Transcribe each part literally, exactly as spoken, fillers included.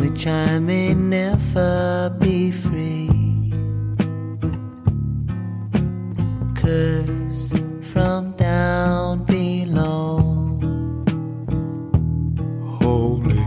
which I may never be free. Curse from down below. Holy.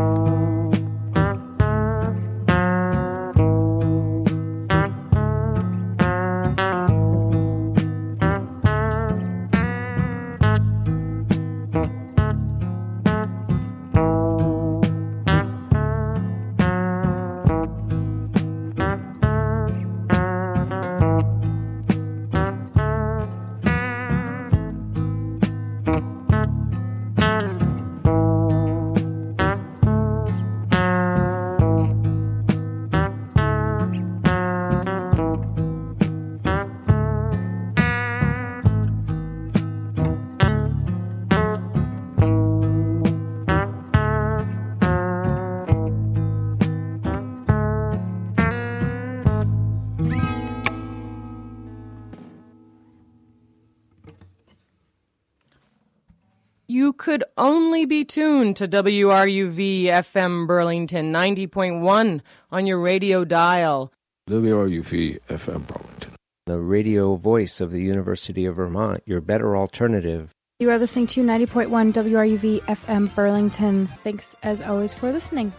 You could only be tuned to W R U V F M Burlington ninety point one on your radio dial. W R U V F M Burlington. The radio voice of the University of Vermont, your better alternative. You are listening to ninety point one W R U V F M Burlington. Thanks as always for listening.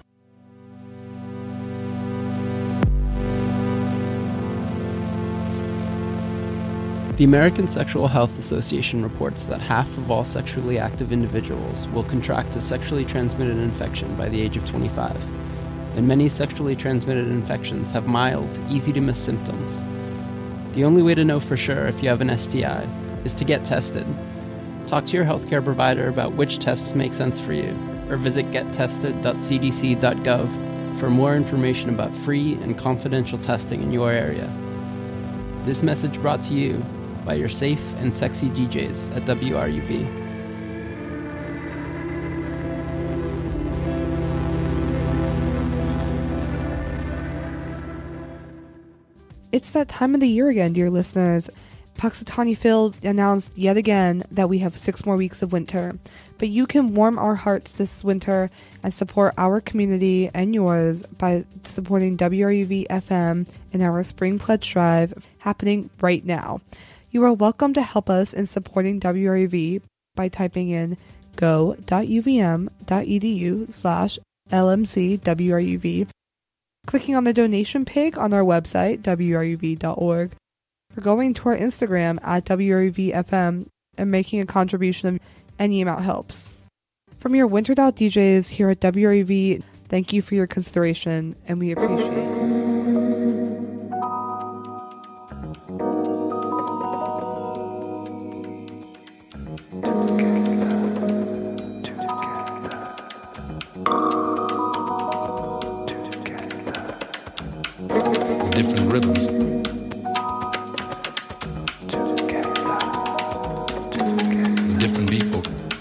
The American Sexual Health Association reports that half of all sexually active individuals will contract a sexually transmitted infection by the age of twenty-five, and many sexually transmitted infections have mild, easy-to-miss symptoms. The only way to know for sure if you have an S T I is to get tested. Talk to your healthcare provider about which tests make sense for you, or visit get tested dot c d c dot gov for more information about free and confidential testing in your area. This message brought to you by your safe and sexy D Js at W R U V. It's that time of the year again, dear listeners. Punxsutawney Phil announced yet again that we have six more weeks of winter, but you can warm our hearts this winter and support our community and yours by supporting W R U V F M in our Spring Pledge Drive happening right now. You are welcome to help us in supporting W R U V by typing in go dot u v m dot e d u slash L M C W R U V, clicking on the donation page on our website, w r u v dot org, or going to our Instagram at W R U V F M and making a contribution of any amount helps. From your wintered out D Js here at W R U V, thank you for your consideration, and we appreciate it. Different rhythms. Different people.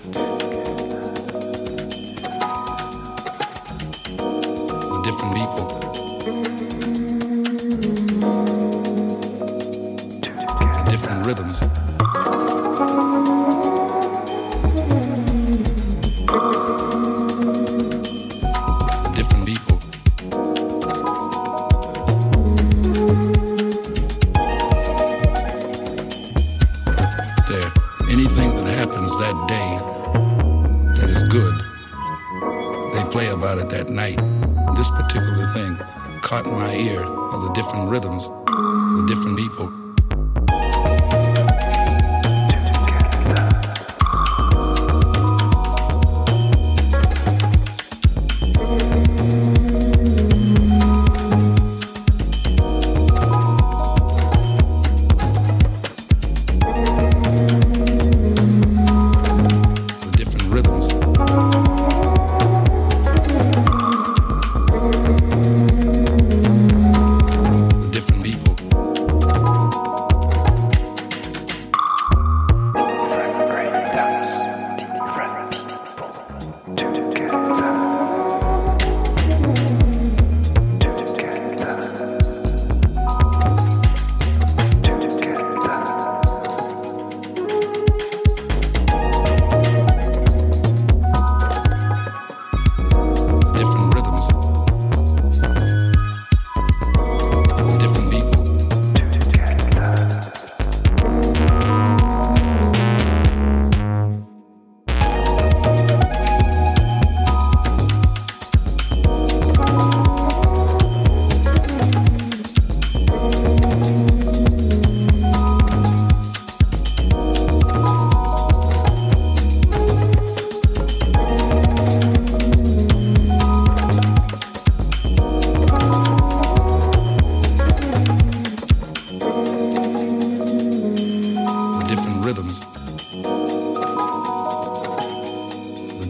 Different people. Different rhythms. Different people. There, anything that happens that day that is good, they play about it that night. This particular thing caught my ear of the different rhythms, the different people. Different people.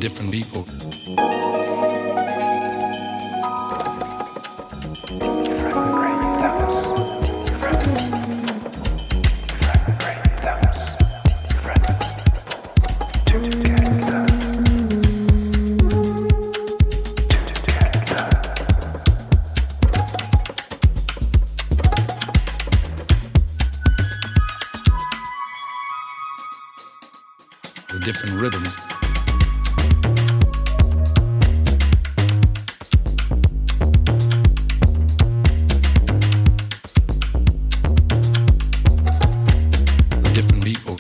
different people. The different rhythms. The different people.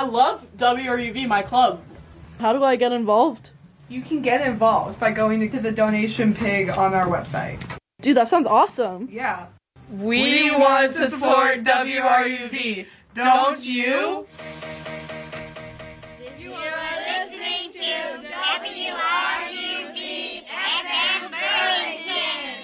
I love W R U V, my club. How do I get involved? You can get involved by going to the donation pig on our website. Dude, that sounds awesome. Yeah. We want to support W R U V, don't you? You are listening to W R U V F M Burlington.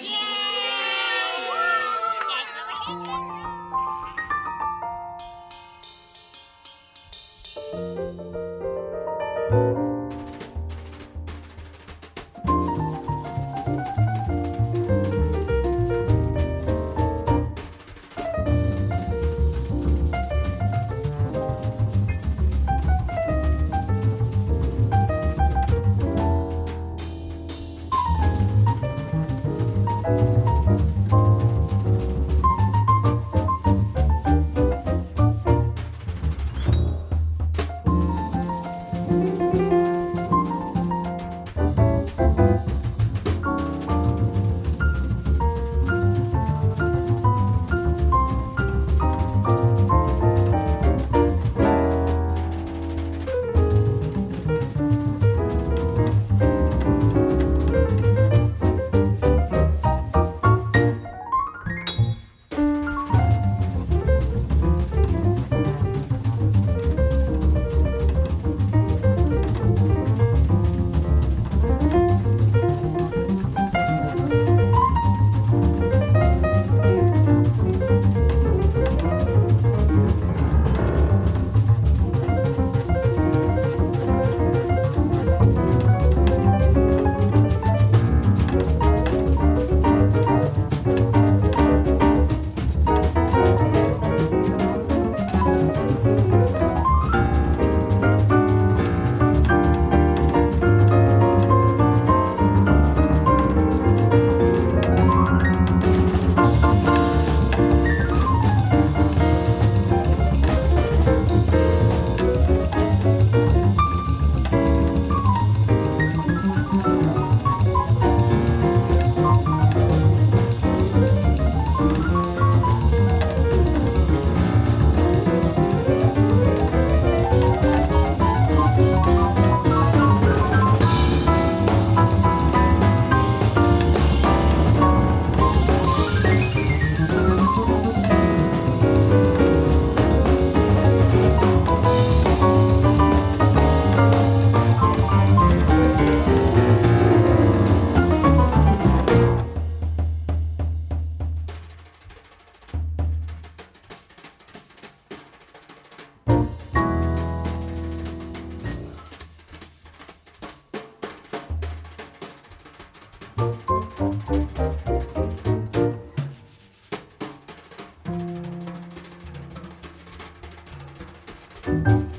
Thank you.